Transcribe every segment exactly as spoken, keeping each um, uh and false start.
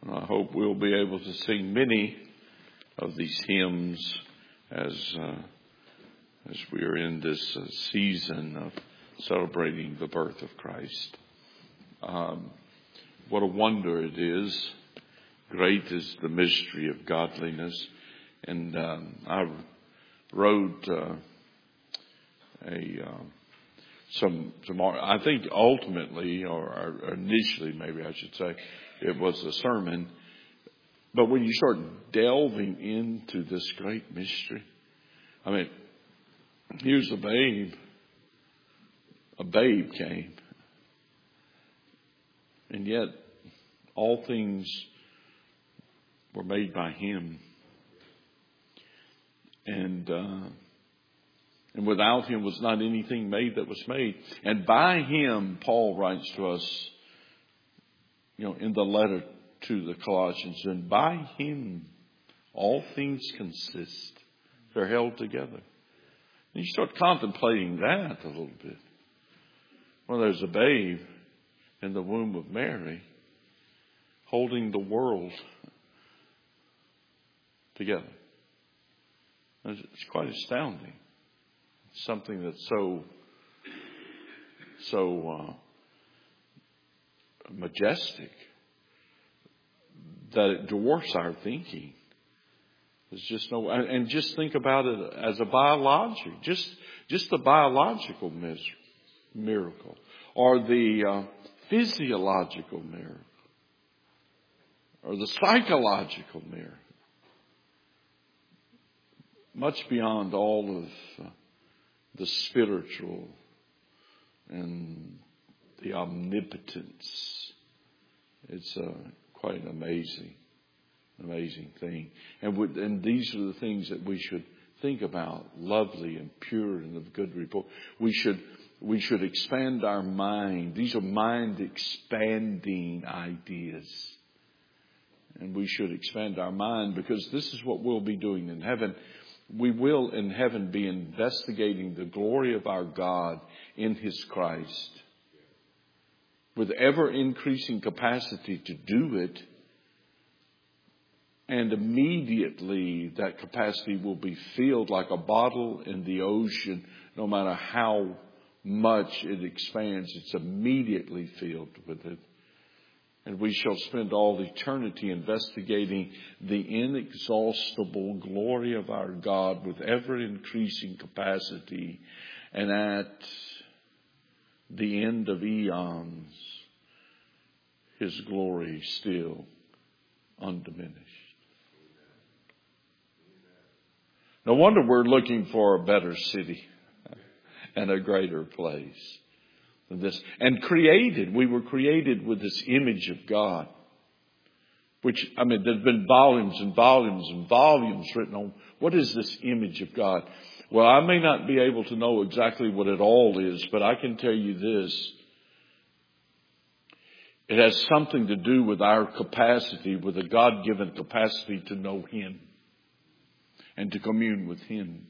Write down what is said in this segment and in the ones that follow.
And I hope we'll be able to sing many of these hymns as uh, as we are in this uh, season of celebrating the birth of Christ. Um, what a wonder it is. Great is the mystery of godliness. And um, I wrote uh, a uh, some some I think ultimately, or, or initially, maybe I should say, it was a sermon. But when you start delving into this great mystery, I mean, here's a babe. A babe came. And yet, all things were made by Him. And uh, and without Him was not anything made that was made. And by Him, Paul writes to us, you know, in the letter to the Colossians, and by Him all things consist. They're held together. And you start contemplating that a little bit. Well, there's a babe in the womb of Mary holding the world together. It's quite astounding. It's something that's so, so uh, majestic that it dwarfs our thinking. There's just no, and just think about it as a biological, just just the biological miracle, or the uh, physiological miracle, or the psychological miracle. Much beyond all of uh, the spiritual and the omnipotence. It's uh, quite an amazing, amazing thing. And, would, and these are the things that we should think about, lovely and pure and of good report. We should, we should expand our mind. These are mind-expanding ideas. And we should expand our mind, because this is what we'll be doing in heaven. We will in heaven be investigating the glory of our God in His Christ with ever increasing capacity to do it. And immediately that capacity will be filled like a bottle in the ocean. No matter how much it expands, it's immediately filled with it. And we shall spend all eternity investigating the inexhaustible glory of our God with ever-increasing capacity. And at the end of eons, His glory still undiminished. No wonder we're looking for a better city and a greater place. This and created, we were created with this image of God, which, I mean, there's been volumes and volumes and volumes written on what is this image of God. Well, I may not be able to know exactly what it all is, but I can tell you this. It has something to do with our capacity, with a God-given capacity to know Him and to commune with Him.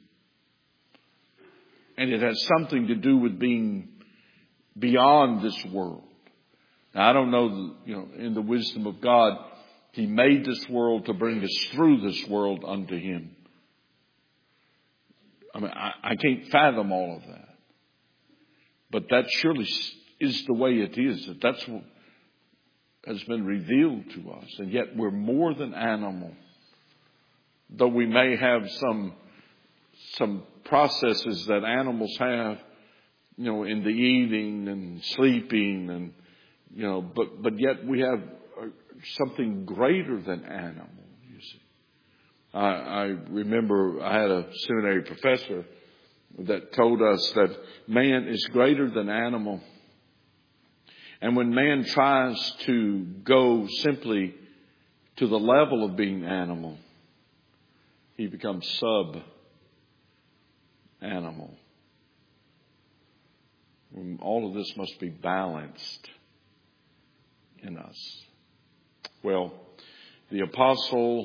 And it has something to do with being beyond this world. Now, I don't know, you know, in the wisdom of God, He made this world to bring us through this world unto Him. I mean, I, I can't fathom all of that. But that surely is the way it is. That that's what has been revealed to us. And yet we're more than animal. Though we may have some, some processes that animals have, you know, in the eating and sleeping, and, you know, but, but yet we have something greater than animal, you see. I, I remember I had a seminary professor that told us that man is greater than animal. And when man tries to go simply to the level of being animal, he becomes sub-animal. All of this must be balanced in us. Well, the apostle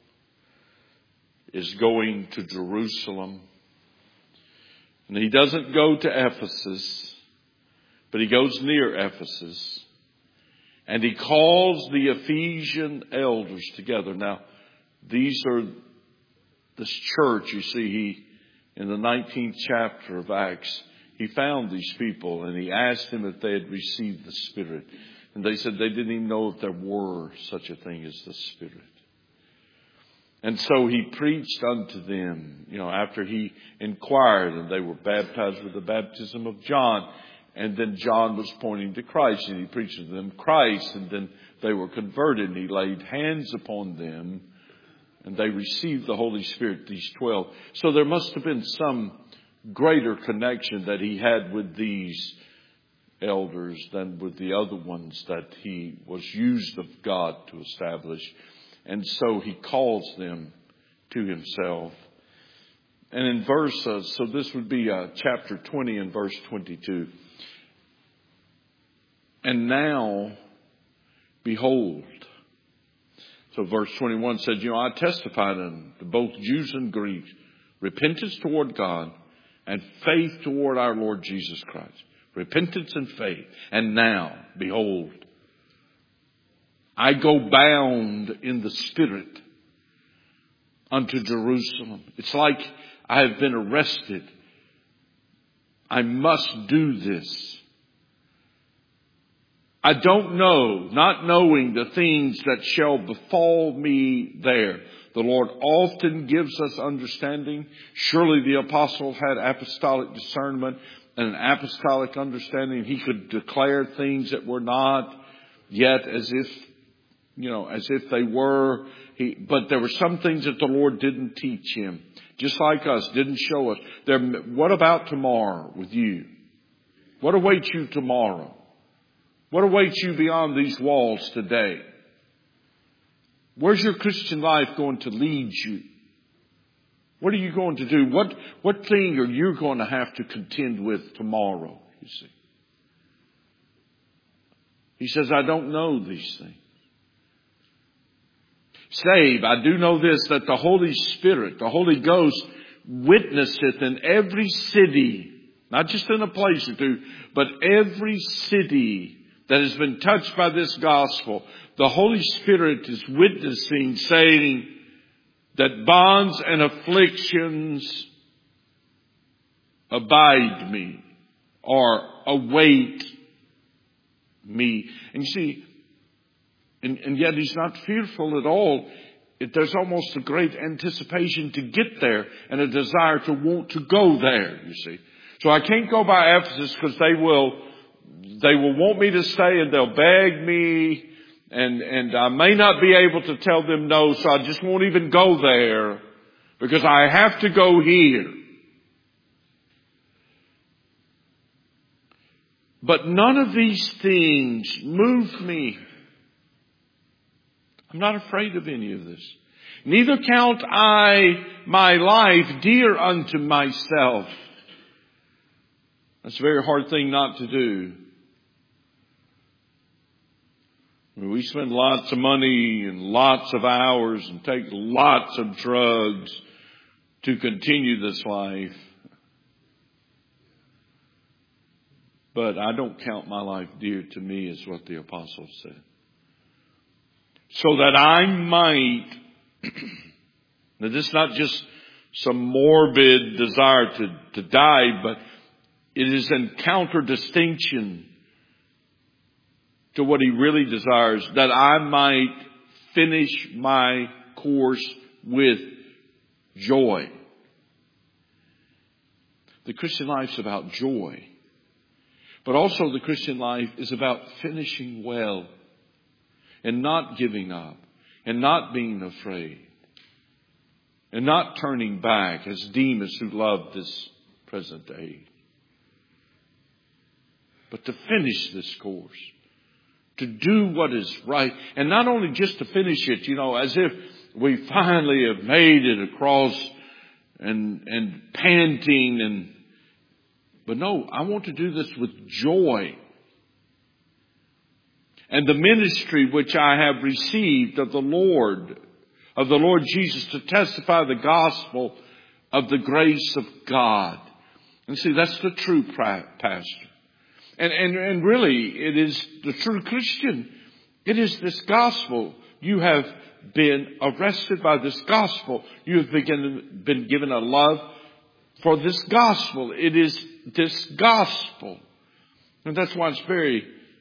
is going to Jerusalem. And he doesn't go to Ephesus, but he goes near Ephesus. And he calls the Ephesian elders together. Now, these are this church, you see, he, in the nineteenth chapter of Acts, he found these people and he asked them if they had received the Spirit. And they said they didn't even know if there were such a thing as the Spirit. And so he preached unto them, you know, after he inquired, and they were baptized with the baptism of John. And then John was pointing to Christ, and he preached to them Christ, and then they were converted, and he laid hands upon them, and they received the Holy Spirit, these twelve. So there must have been some greater connection that he had with these elders than with the other ones that he was used of God to establish. And so he calls them to himself. And in verse, uh, so this would be uh, chapter twenty and verse twenty-two. And now, behold. So verse twenty-one says, you know, I testified unto both Jews and Greeks, repentance toward God and faith toward our Lord Jesus Christ. Repentance and faith. And now, behold, I go bound in the Spirit unto Jerusalem. It's like I have been arrested. I must do this. I don't know, not knowing the things that shall befall me there. The Lord often gives us understanding. Surely the apostle had apostolic discernment and an apostolic understanding. He could declare things that were not yet as if, you know, as if they were. He, but there were some things that the Lord didn't teach him. Just like us, didn't show us. There, what about tomorrow with you? What awaits you tomorrow? What awaits you beyond these walls today? Where's your Christian life going to lead you? What are you going to do? What, what thing are you going to have to contend with tomorrow, you see? He says, I don't know these things. Save, I do know this, that the Holy Spirit, the Holy Ghost, witnesseth in every city, not just in a place or two, but every city that has been touched by this gospel. The Holy Spirit is witnessing, saying that bonds and afflictions abide me or await me. And you see, and, and yet he's not fearful at all. It, there's almost a great anticipation to get there and a desire to want to go there, you see. So I can't go by Ephesus because they will They will want me to stay and they'll beg me, and, and I may not be able to tell them no, so I just won't even go there because I have to go here. But none of these things move me. I'm not afraid of any of this. Neither count I my life dear unto myself. That's a very hard thing not to do. We spend lots of money and lots of hours and take lots of drugs to continue this life. But I don't count my life dear to me, is what the apostle said. So that I might, now this is not just some morbid desire to, to die, but it is in counter-distinction to what he really desires, that I might finish my course with joy. The Christian life is about joy. But also the Christian life is about finishing well and not giving up and not being afraid and not turning back as Demas, who loved this present age. But to finish this course. To do what is right. And not only just to finish it, you know, as if we finally have made it across and, and panting and, but no, I want to do this with joy. And the ministry which I have received of the Lord, of the Lord Jesus, to testify the gospel of the grace of God. And see, that's the true pastor. And, and, and really, it is the true Christian It is this gospel. You have been arrested by this gospel. You have been, been given a love for this gospel. It is this gospel. And that's why it's very,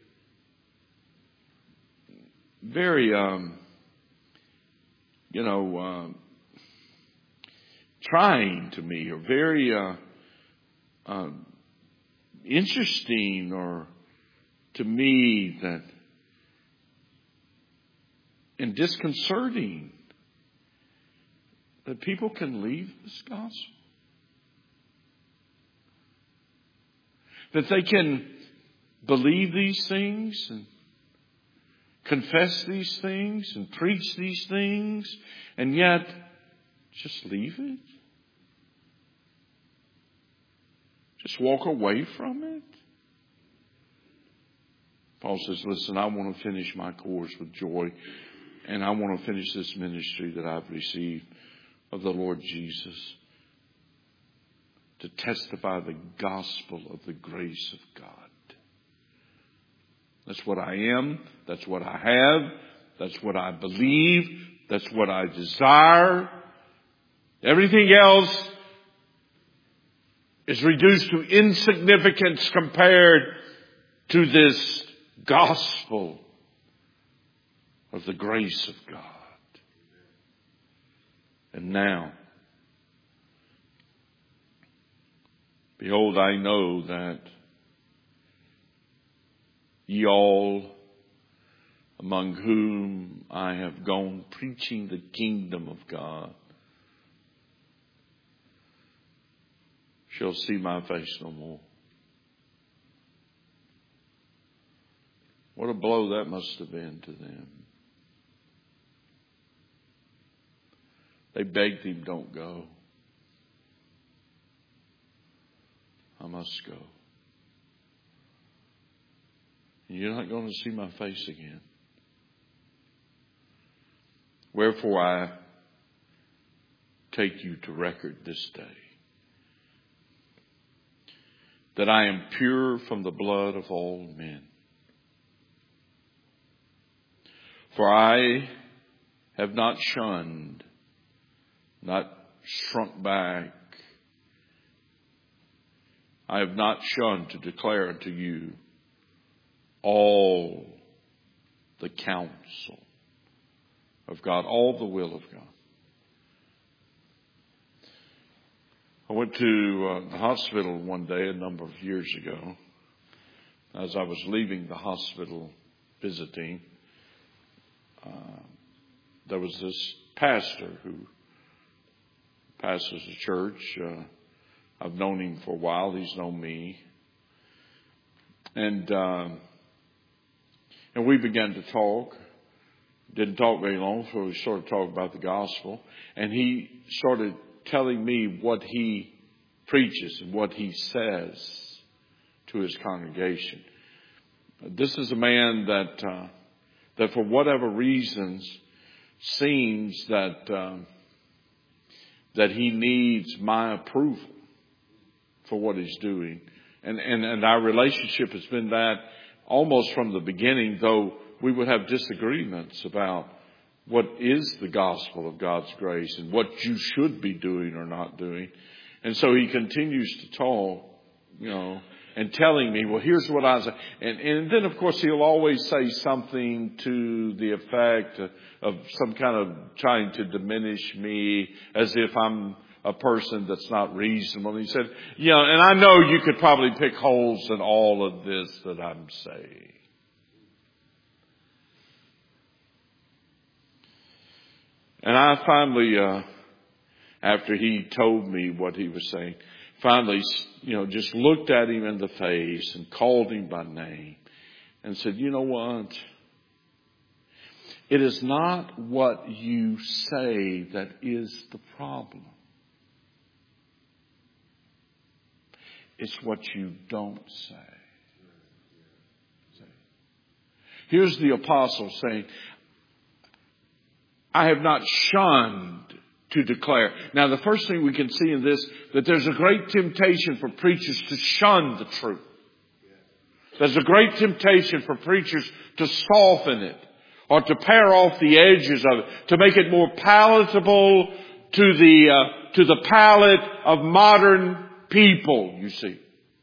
very, um, you know, uh, trying to me, or very uh, uh, interesting, or to me that, and disconcerting, that people can leave this gospel. That they can believe these things and confess these things and preach these things and yet just leave it. Just walk away from it. Paul says, listen, I want to finish my course with joy, and I want to finish this ministry that I've received of the Lord Jesus, to testify the gospel of the grace of God. That's what I am. That's what I have. That's what I believe. That's what I desire. Everything else is reduced to insignificance compared to this gospel of the grace of God. And now, behold, I know that ye all among whom I have gone preaching the kingdom of God shall see my face no more. What a blow that must have been to them. They begged him, don't go. I must go. You're not going to see my face again. Wherefore I take you to record this day, that I am pure from the blood of all men. For I have not shunned, not shrunk back. I have not shunned to declare unto you all the counsel of God, all the will of God. I went to uh, the hospital one day a number of years ago. As I was leaving the hospital visiting, uh, there was this pastor who pastors a church. Uh, I've known him for a while. He's known me. And uh, and we began to talk. Didn't talk very long, so we sort of talked about the gospel. And he started telling me what he preaches and what he says to his congregation. This is a man that uh, that for whatever reasons seems that uh, that he needs my approval for what he's doing. And, and, and our relationship has been that almost from the beginning, though we would have disagreements about what is the gospel of God's grace and what you should be doing or not doing. And so he continues to talk, you know, and telling me, well, here's what I say. And, and then, of course, he'll always say something to the effect of, of some kind of trying to diminish me as if I'm a person that's not reasonable. And he said, you know, and I know you could probably pick holes in all of this that I'm saying. And I finally, uh, after he told me what he was saying, finally, you know, just looked at him in the face and called him by name and said, you know what? It is not what you say that is the problem. It's what you don't say. Here's the apostle saying, I have not shunned to declare. Now, the first thing we can see in this, that there's a great temptation for preachers to shun the truth. There's a great temptation for preachers to soften it, or to pare off the edges of it, to make it more palatable to the, uh, to the palate of modern people, you see.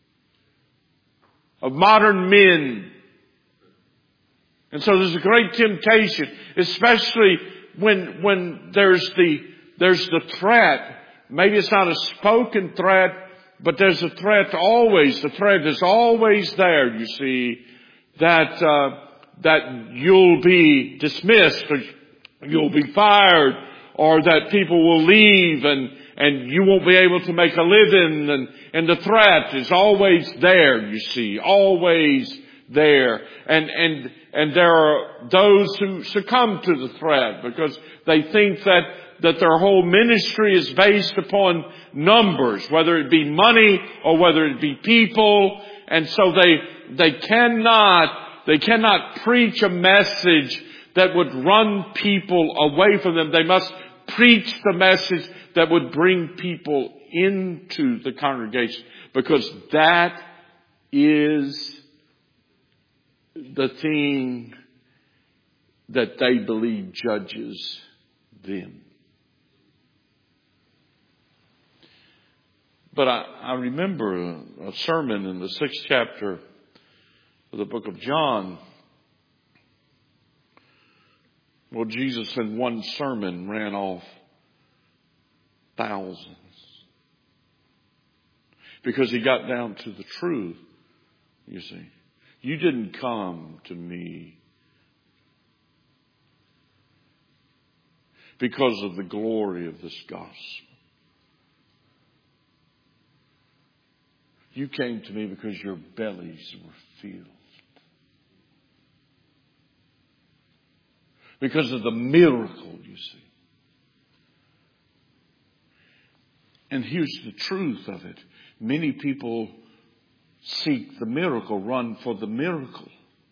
Of modern men. And so there's a great temptation, especially when, when there's the, there's the threat. Maybe it's not a spoken threat, but there's a threat always. The threat is always there, you see, that, uh, that you'll be dismissed or you'll be fired or that people will leave and, and you won't be able to make a living. And, and the threat is always there, you see, always there. And, and, and there are those who succumb to the threat because they think that, that their whole ministry is based upon numbers, whether it be money or whether it be people. And so they, they cannot, they cannot preach a message that would run people away from them. They must preach the message that would bring people into the congregation, because that is the thing that they believe judges them. But I, I remember a, a sermon in the sixth chapter of the book of John. Well, Jesus in one sermon ran off thousands. Because he got down to the truth, you see. You didn't come to me because of the glory of this gospel. You came to me because your bellies were filled. Because of the miracle, you see. And here's the truth of it. Many people seek the miracle, run for the miracle.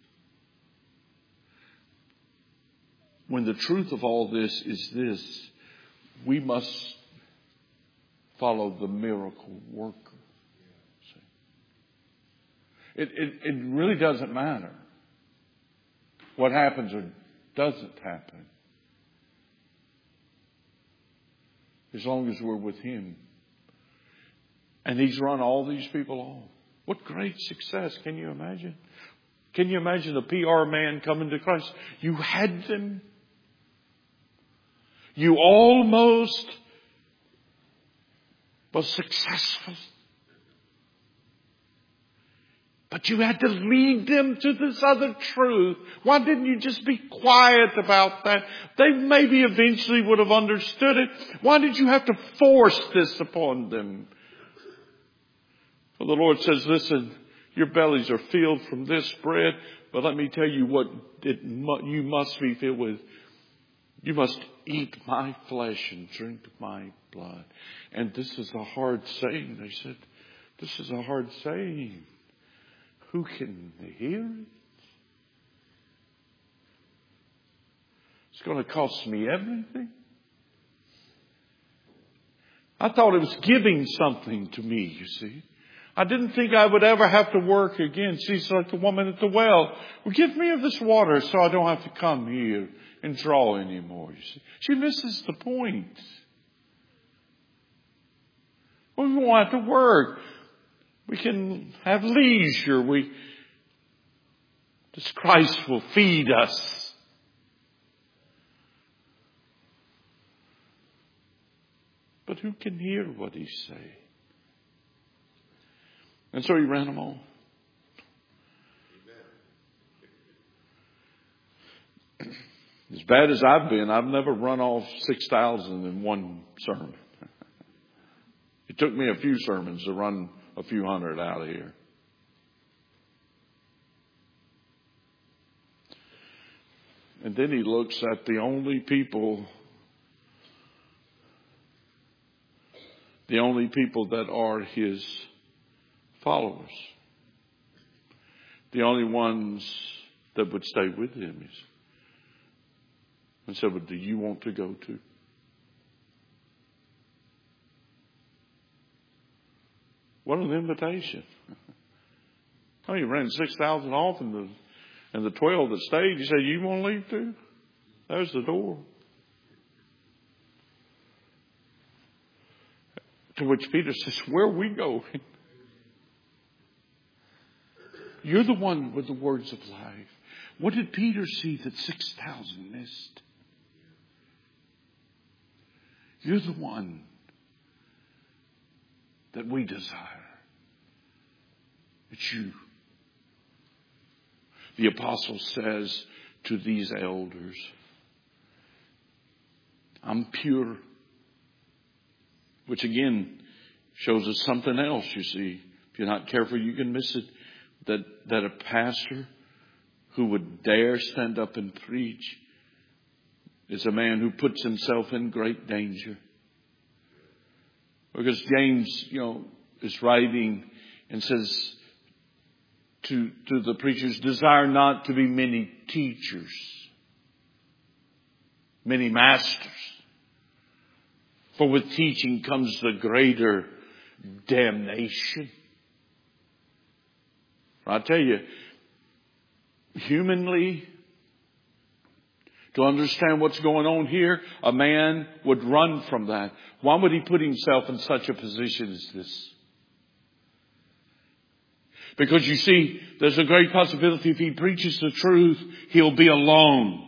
When the truth of all this is this, we must follow the miracle worker. It, it, it really doesn't matter what happens or doesn't happen, as long as we're with Him. And He's run all these people off. What great success. Can you imagine? Can you imagine a P R man coming to Christ? You had them. You almost was successful. But you had to lead them to this other truth. Why didn't you just be quiet about that? They maybe eventually would have understood it. Why did you have to force this upon them? Well, the Lord says, listen, your bellies are filled from this bread, but let me tell you what it mu- you must be filled with. You must eat my flesh and drink my blood. And this is a hard saying. They said, this is a hard saying. Who can hear it? It's going to cost me everything. I thought it was giving something to me, you see. I didn't think I would ever have to work again. She's like the woman at the well. Well, give me of this water so I don't have to come here and draw anymore, you see. She misses the point. Well, we won't have to work. We can have leisure. We, this Christ will feed us. But who can hear what He's saying? And so He ran them all. As bad as I've been, I've never run off six thousand in one sermon. It took me a few sermons to run a few hundred out of here. And then He looks at the only people, the only people that are His followers. The only ones that would stay with Him. And said, well, do you want to go too? What an invitation. Oh, you ran six thousand off and the, And the twelve that stayed, he said, you want to leave too? There's the door. To which Peter says, where are we going? You're the one with the words of life. What did Peter see that six thousand missed? You're the one that we desire. It's you. The apostle says to these elders, I'm pure. Which again shows us something else, you see. If you're not careful, you can miss it. That, that a pastor who would dare stand up and preach is a man who puts himself in great danger. Because James, you know, is writing and says to, to the preachers, desire not to be many teachers, many masters. For with teaching comes the greater damnation. I tell you, humanly, to understand what's going on here, a man would run from that. Why would he put himself in such a position as this? Because you see, there's a great possibility if he preaches the truth, he'll be alone.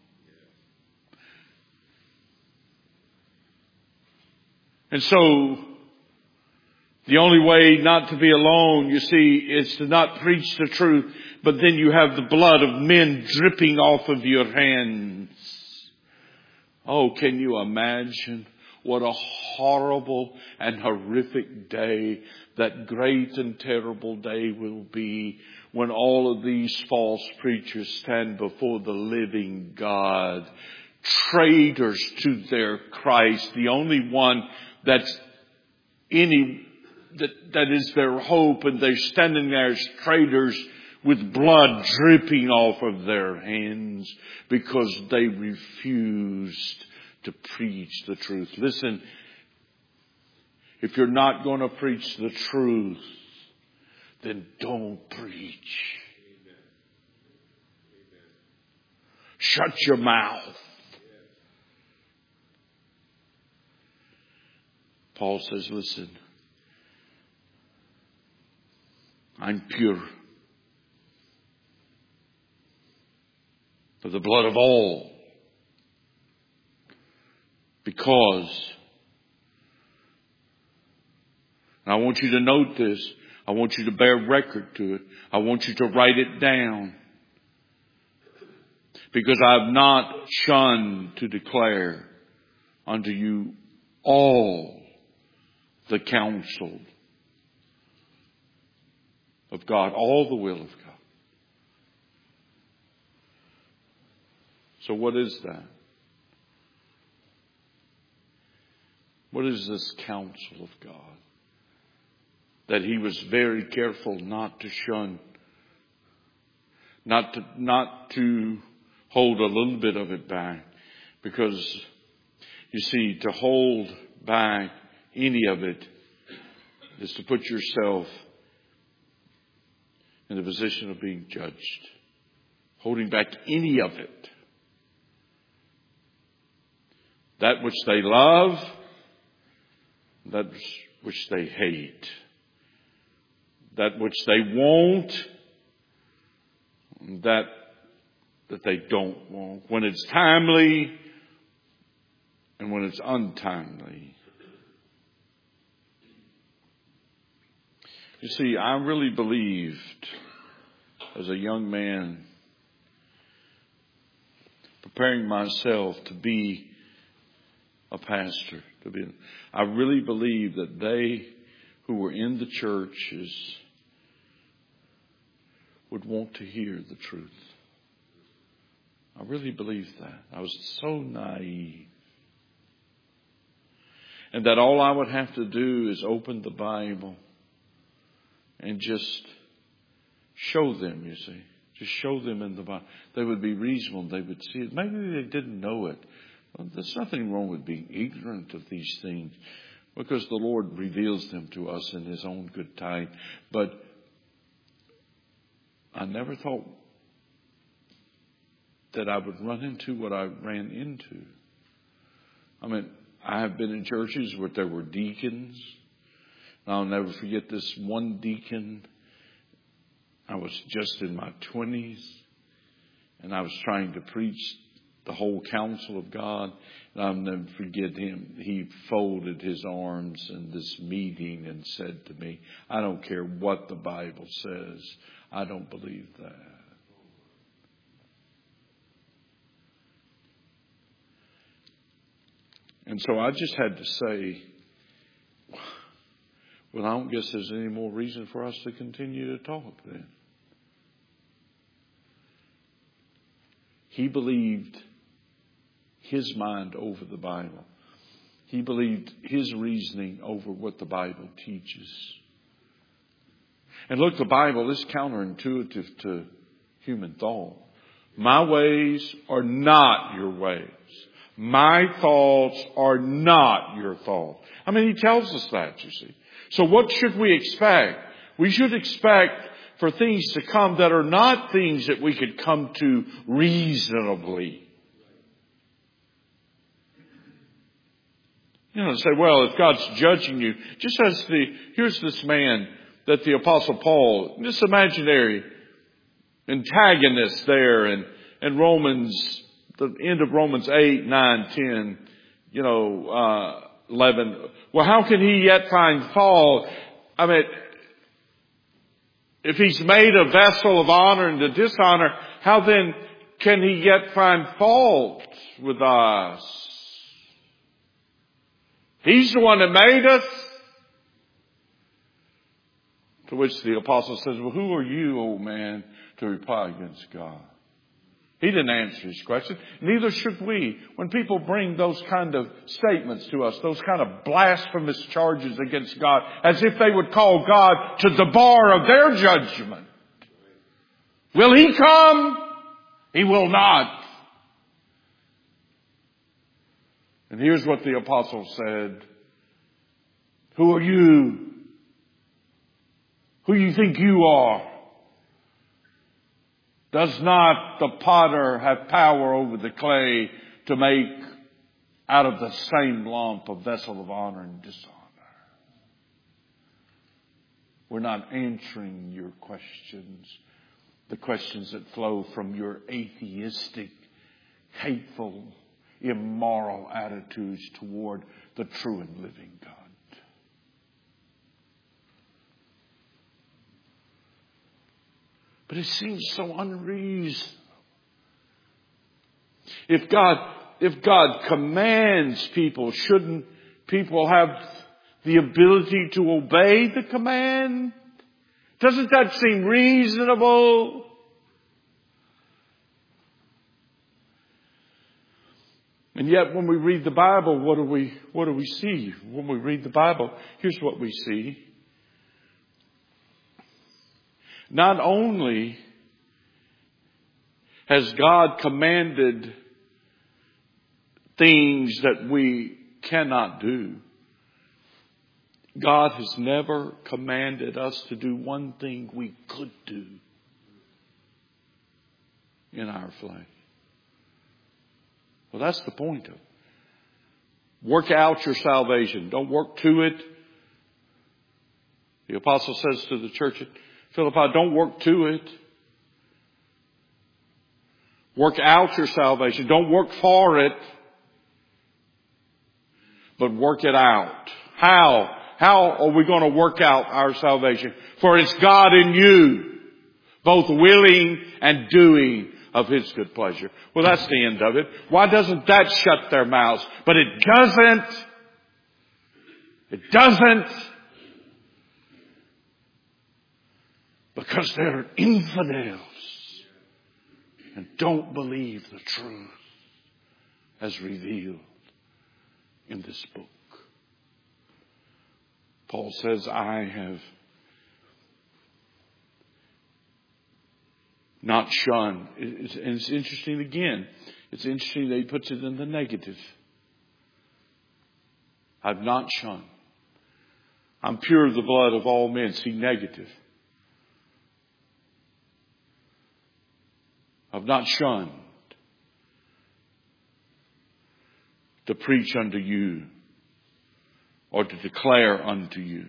And so, the only way not to be alone, you see, is to not preach the truth, but then you have the blood of men dripping off of your hands. Oh, can you imagine what a horrible and horrific day, that great and terrible day will be when all of these false preachers stand before the living God, traitors to their Christ, the only one that's any That, that is their hope, and they're standing there as traitors with blood dripping off of their hands because they refused to preach the truth. Listen, if you're not going to preach the truth, then don't preach. Amen. Amen. Shut your mouth. Paul says, listen, I'm pure. For the blood of all. Because, and I want you to note this. I want you to bear record to it. I want you to write it down. Because I have not shunned to declare unto you all the counsel of God, all the will of God. So what is that? What is this counsel of God? That he was very careful not to shun, not to, not to hold a little bit of it back. Because, you see, to hold back any of it is to put yourself in the position of being judged. Holding back any of it. That which they love, that which they hate. That which they want, that that they don't want. When it's timely and when it's untimely. You see, I really believed as a young man, preparing myself to be a pastor, to be, I really believed that they who were in the churches would want to hear the truth. I really believed that. I was so naive. And that all I would have to do is open the Bible and just show them, you see. Just show them in the Bible. They would be reasonable. They would see it. Maybe they didn't know it. Well, there's nothing wrong with being ignorant of these things, because the Lord reveals them to us in His own good time. But I never thought that I would run into what I ran into. I mean, I have been in churches where there were deacons. I'll never forget this one deacon. I was just in my twenties, and I was trying to preach the whole counsel of God. And I'll never forget him. He folded his arms in this meeting and said to me, I don't care what the Bible says. I don't believe that. And so I just had to say, well, I don't guess there's any more reason for us to continue to talk then. He believed his mind over the Bible. He believed his reasoning over what the Bible teaches. And look, the Bible is counterintuitive to human thought. My ways are not your ways. My thoughts are not your thoughts. I mean, he tells us that, you see. So what should we expect? We should expect for things to come that are not things that we could come to reasonably. You know, say, well, if God's judging you, just as the, here's this man that the Apostle Paul, this imaginary antagonist there in, in Romans, the end of Romans eight, nine, ten, you know, uh, eleven. Well, how can he yet find fault? I mean, if he's made a vessel of honor and to dishonor, how then can he yet find fault with us? He's the one that made us. To which the apostle says, well, who are you, old man, to reply against God? He didn't answer his question. Neither should we. When people bring those kind of statements to us, those kind of blasphemous charges against God, as if they would call God to the bar of their judgment. Will he come? He will not. And here's what the apostle said. Who are you? Who you think you are? Does not the potter have power over the clay to make out of the same lump a vessel of honor and dishonor? We're not answering your questions, the questions that flow from your atheistic, hateful, immoral attitudes toward the true and living God. But it seems so unreasonable. If God, if God commands people, shouldn't people have the ability to obey the command? Doesn't that seem reasonable? And yet when we read the Bible, what do we, what do we see? When we read the Bible, here's what we see. Not only has God commanded things that we cannot do, God has never commanded us to do one thing we could do in our flesh. Well, that's the point of it. Work out your salvation. Don't work to it. The apostle says to the church at Philippi, don't work to it. Work out your salvation. Don't work for it, but work it out. How? How are we going to work out our salvation? For it's God in you, both willing and doing of His good pleasure. Well, that's the end of it. Why doesn't that shut their mouths? But it doesn't. It doesn't. Because they're infidels and don't believe the truth as revealed in this book. Paul says, I have not shunned. It's, and it's interesting again. It's interesting that he puts it in the negative. I've not shunned. I'm pure of the blood of all men. See, negative. I've not shunned. to preach unto you or to declare unto you.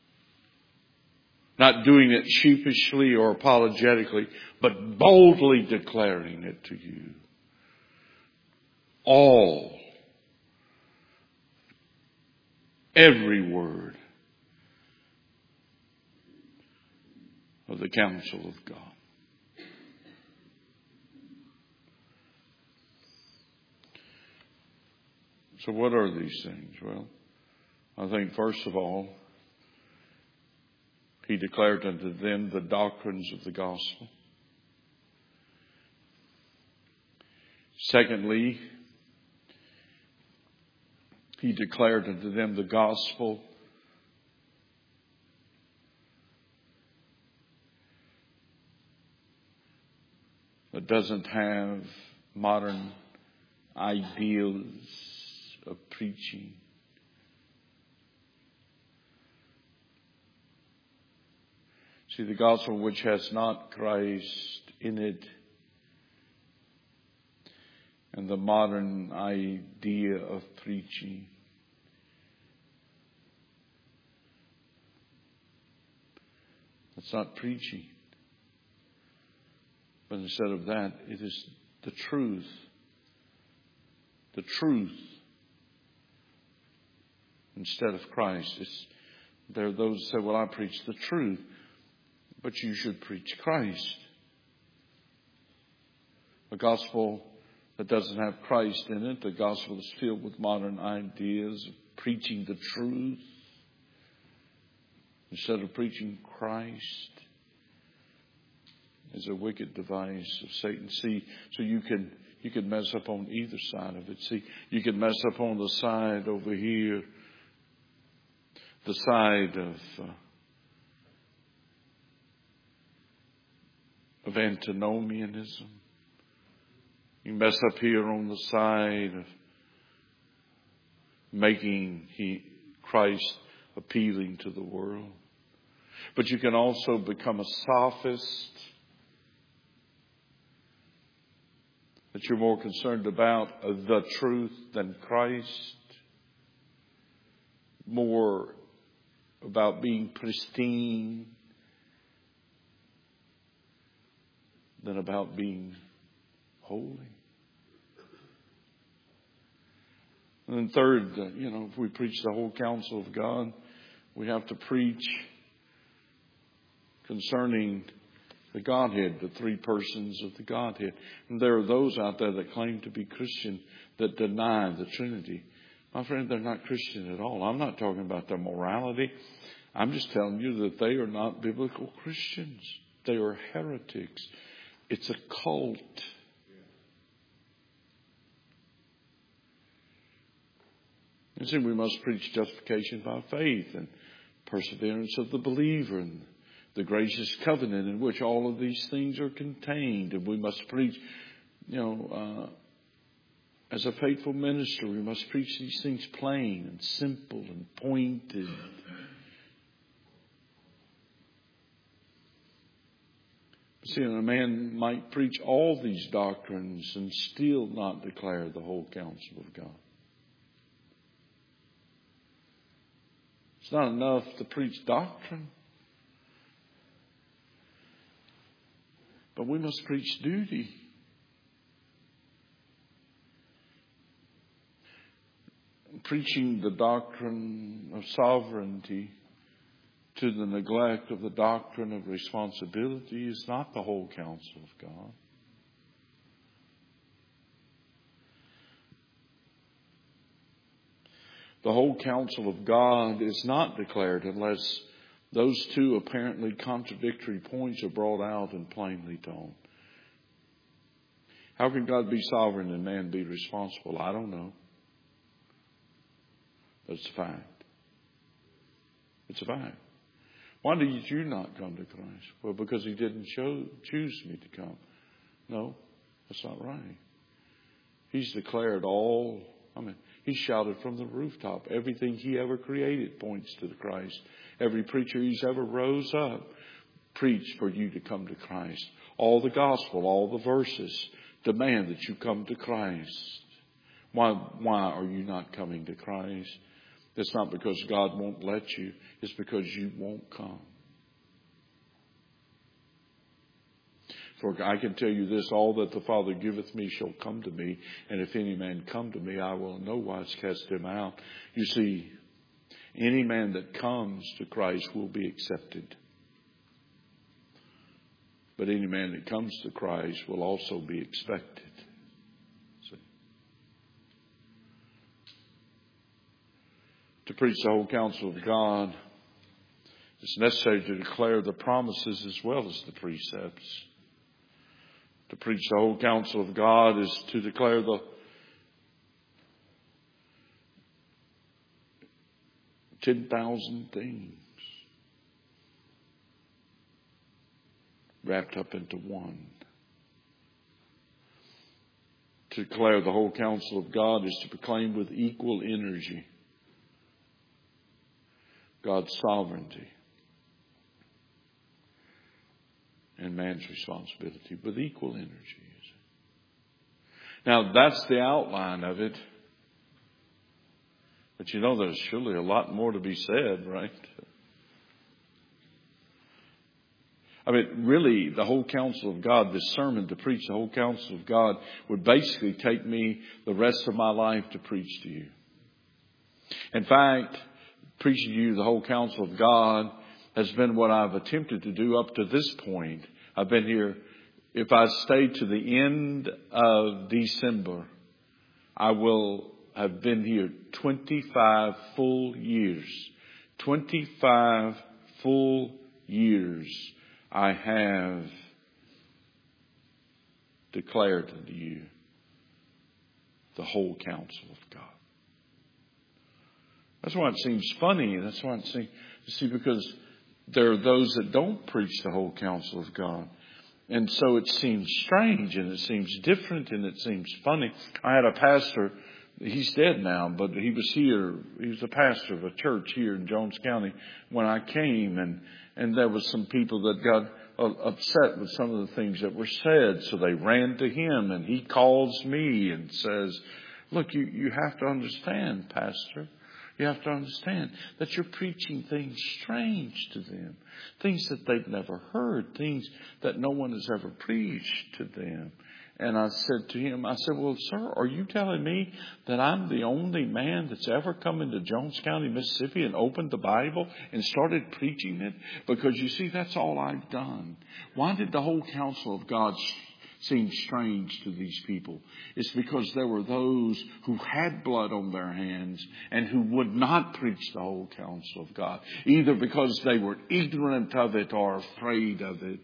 Not doing it sheepishly or apologetically, but boldly declaring it to you. All, every word of the counsel of God. So what are these things? Well, I think first of all, He declared unto them the doctrines of the gospel. Secondly, He declared unto them the gospel that doesn't have modern ideals of preaching. See, the gospel which has not Christ in it and the modern idea of preaching it's not preaching. But instead of that, it is the truth. The truth. Instead of Christ. It's, there are those who say, well, I preach the truth. But you should preach Christ. A gospel that doesn't have Christ in it, the gospel is filled with modern ideas of preaching the truth instead of preaching Christ, is a wicked device of Satan. See, so you can you can mess up on either side of it. See, you can mess up on the side over here, the side of uh, of antinomianism. You mess up here on the side of making he, Christ appealing to the world. But you can also become a sophist, that you're more concerned about the truth than Christ, more about being pristine than about being holy. And then third, you know, if we preach the whole counsel of God, we have to preach concerning the Godhead, the three persons of the Godhead. And there are those out there that claim to be Christian that deny the Trinity. My friend, they're not Christian at all. I'm not talking about their morality. I'm just telling you that they are not biblical Christians. They are heretics. It's a cult. You see, we must preach justification by faith and perseverance of the believer and the gracious covenant in which all of these things are contained. And we must preach, you know, uh, as a faithful minister, we must preach these things plain and simple and pointed. See, a man might preach all these doctrines and still not declare the whole counsel of God. It's not enough to preach doctrine. But we must preach duty. Preaching the doctrine of sovereignty to the neglect of the doctrine of responsibility is not the whole counsel of God. The whole counsel of God is not declared unless those two apparently contradictory points are brought out and plainly told. How can God be sovereign and man be responsible? I don't know. But it's a fact. It's a fact. Why did you not come to Christ? Well, because He didn't show, choose me to come. No, that's not right. He's declared all, I mean, He shouted from the rooftop. Everything He ever created points to the Christ. Every preacher He's ever rose up preached for you to come to Christ. All the gospel, all the verses demand that you come to Christ. Why, why are you not coming to Christ? It's not because God won't let you. It's because you won't come. For I can tell you this, all that the Father giveth me shall come to me, and if any man come to me, I will in no wise cast him out. You see, any man that comes to Christ will be accepted. But any man that comes to Christ will also be expected. See? To preach the whole counsel of God, it's necessary to declare the promises as well as the precepts. To preach the whole counsel of God is to declare the ten thousand things wrapped up into one. To declare the whole counsel of God is to proclaim with equal energy God's sovereignty and man's responsibility with equal energy. Now, that's the outline of it. But you know, there's surely a lot more to be said, right? I mean, really, the whole counsel of God, this sermon to preach the whole counsel of God would basically take me the rest of my life to preach to you. In fact, preaching to you the whole counsel of God has been what I've attempted to do up to this point. I've been here. If I stay to the end of December, I will have been here twenty-five full years. twenty-five full years I have declared unto you the whole counsel of God. That's why it seems funny. That's why it seems, you see, because there are those that don't preach the whole counsel of God. And so it seems strange and it seems different and it seems funny. I had a pastor, he's dead now, but he was here. He was a pastor of a church here in Jones County when I came. And, and there was some people that got upset with some of the things that were said. So they ran to him and he calls me and says, look, you, you have to understand, Pastor. You have to understand that you're preaching things strange to them. Things that they've never heard. Things that no one has ever preached to them. And I said to him, I said, well, sir, are you telling me that I'm the only man that's ever come into Jones County, Mississippi and opened the Bible and started preaching it? Because you see, that's all I've done. Why did the whole counsel of God seem strange to these people? It's because there were those who had blood on their hands and who would not preach the whole counsel of God, either because they were ignorant of it or afraid of it.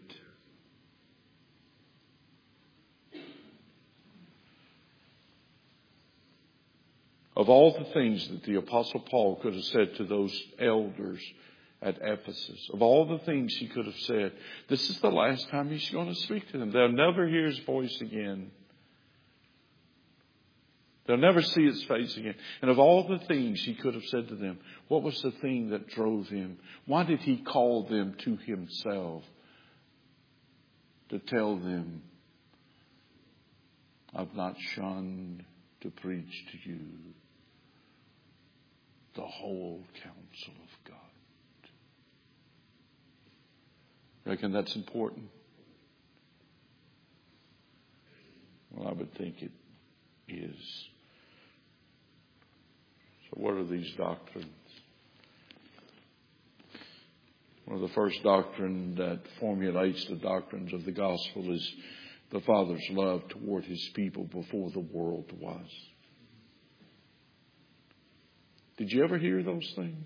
Of all the things that the Apostle Paul could have said to those elders at Ephesus, of all the things he could have said, this is the last time he's going to speak to them. They'll never hear his voice again. They'll never see his face again. And of all the things he could have said to them, what was the thing that drove him? Why did he call them to himself to tell them, I've not shunned to preach to you the whole counsel of God? Reckon that's important? Well, I would think it is. So what are these doctrines? Well, the first doctrine that formulates the doctrines of the gospel is the Father's love toward His people before the world was. Did you ever hear those things?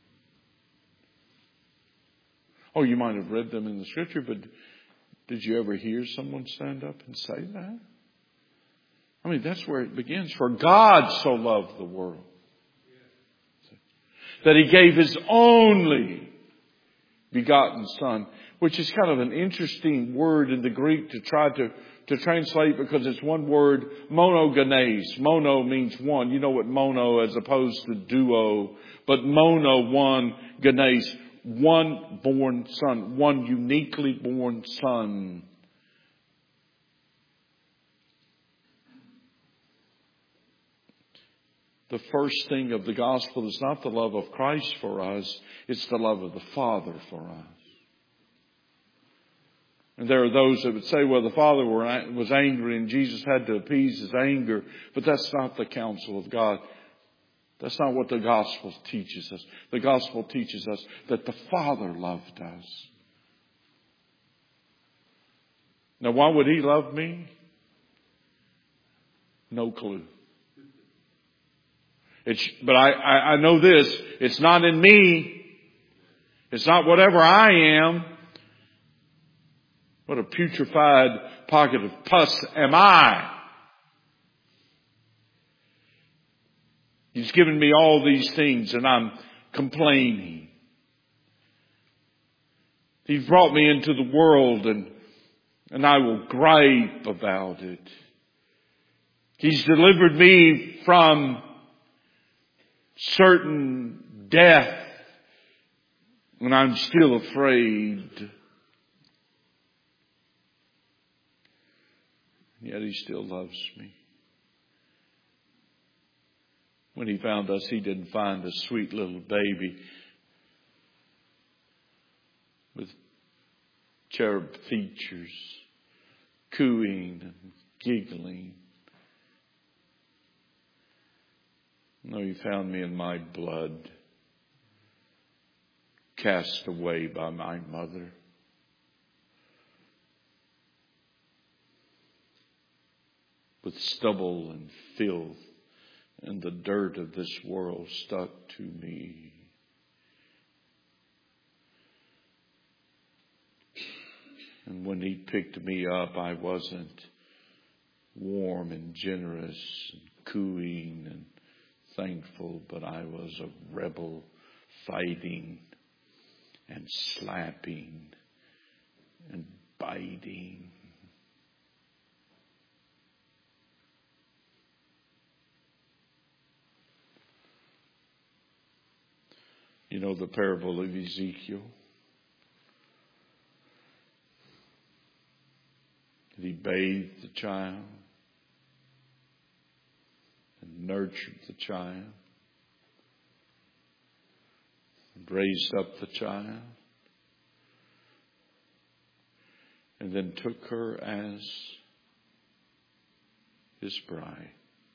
Oh, you might have read them in the Scripture, but did you ever hear someone stand up and say that? I mean, that's where it begins. For God so loved the world that He gave His only begotten Son, which is kind of an interesting word in the Greek to try to, to translate, because it's one word, monogenes. Mono means one. You know what mono as opposed to duo, but mono, one, genes, one born son, one uniquely born son. the first thing of the gospel is not the love of Christ for us, it's the love of the Father for us. And there are those that would say, well, the Father was angry and Jesus had to appease his anger. But that's not the counsel of God. That's not what the gospel teaches us. The gospel teaches us that the Father loved us. Now, why would he love me? No clue. It's, but I, I, I know this. It's not in me. It's not whatever I am. What a putrefied pocket of pus am I? He's given me all these things and I'm complaining. He's brought me into the world and, and I will gripe about it. He's delivered me from certain death and I'm still afraid. Yet he still loves me. When he found us, he didn't find a sweet little baby with cherub features, cooing and giggling. No, he found me in my blood, cast away by my mother. With stubble and filth and the dirt of this world stuck to me. And when he picked me up, I wasn't warm and generous and cooing and thankful, but I was a rebel fighting and slapping and biting. You know the parable of Ezekiel? He bathed the child and nurtured the child and raised up the child and then took her as his bride.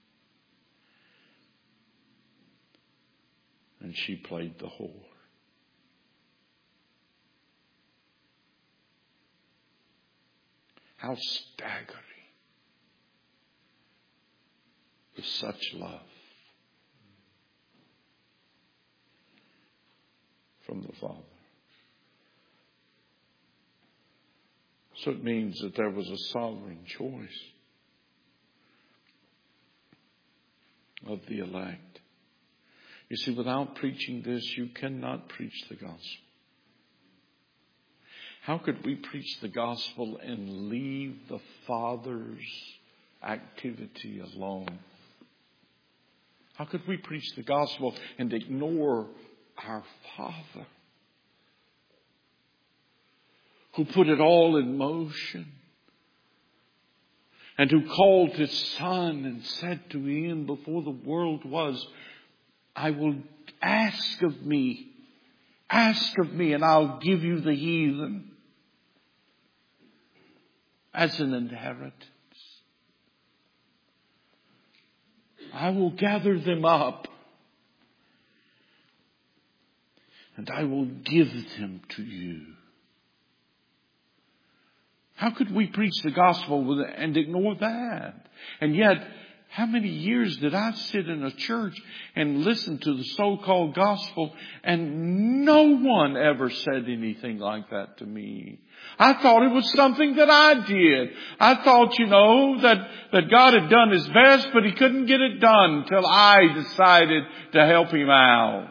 And she played the whore. How staggering is such love from the Father. So it means that there was a sovereign choice of the elect. You see, without preaching this, you cannot preach the gospel. How could we preach the gospel and leave the Father's activity alone? How could we preach the gospel and ignore our Father, who put it all in motion and who called his Son and said to him before the world was, I will ask of me, ask of me, and I'll give you the heathen as an inheritance. I will gather them up and I will give them to you. How could we preach the gospel and ignore that? And yet, how many years did I sit in a church and listen to the so-called gospel and no one ever said anything like that to me? I thought it was something that I did. I thought, you know, that, that God had done his best, but he couldn't get it done till I decided to help him out.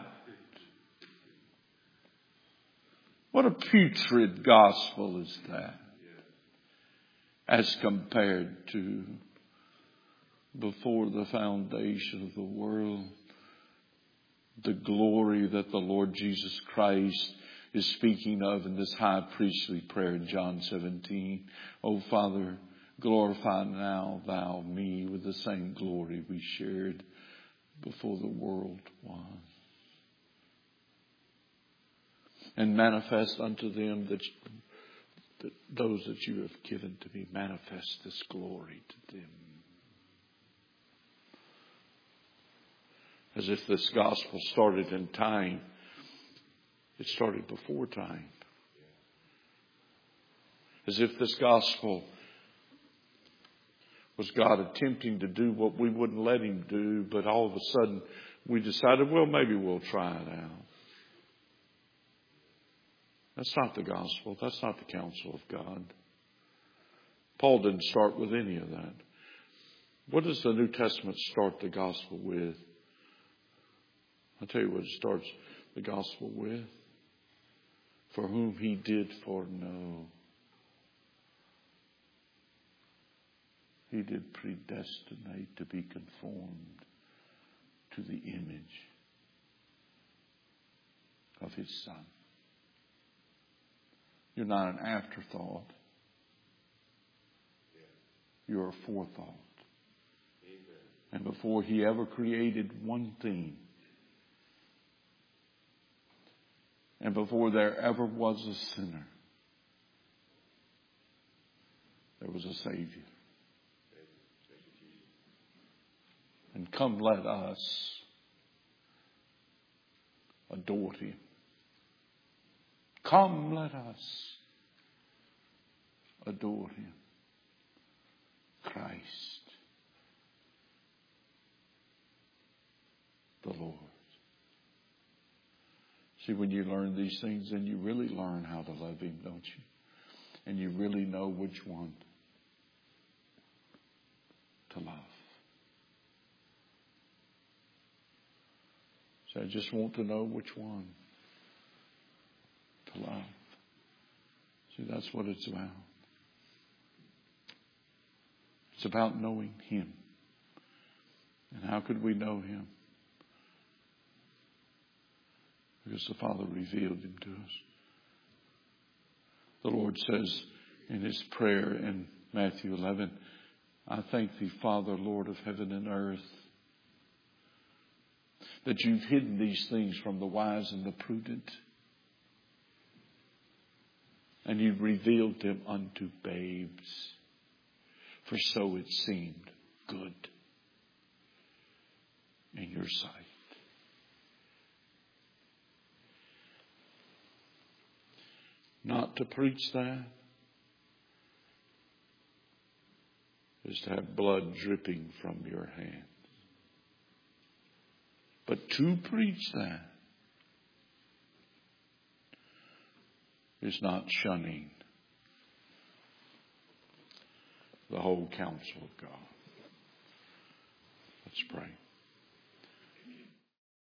What a putrid gospel is that as compared to before the foundation of the world, the glory that the Lord Jesus Christ is speaking of in this high priestly prayer in John seventeen. Oh Father, glorify now thou me with the same glory we shared before the world was. And manifest unto them that, that those that you have given to me, manifest this glory to them. As if this gospel started in time, it started before time. As if this gospel was God attempting to do what we wouldn't let him do, but all of a sudden we decided, well, maybe we'll try it out. That's not the gospel. That's not the counsel of God. Paul didn't start with any of that. What does the New Testament start the gospel with? I'll tell you what it starts the gospel with. For whom he did foreknow, he did predestinate to be conformed to the image of his Son. You're not an afterthought. You're a forethought. And before he ever created one thing, and before there ever was a sinner, there was a Savior. And come, let us adore him. Come, let us adore him. Christ, the Lord. See, when you learn these things, then you really learn how to love him, don't you? And you really know which one to love. So I just want to know which one to love. See, that's what it's about. It's about knowing him. And how could we know him? Because the Father revealed him to us. The Lord says in his prayer in Matthew eleven, I thank thee, Father, Lord of heaven and earth, that you've hidden these things from the wise and the prudent, and you've revealed them unto babes, for so it seemed good in your sight. Not to preach that is to have blood dripping from your hands. But to preach that is not shunning the whole counsel of God. Let's pray.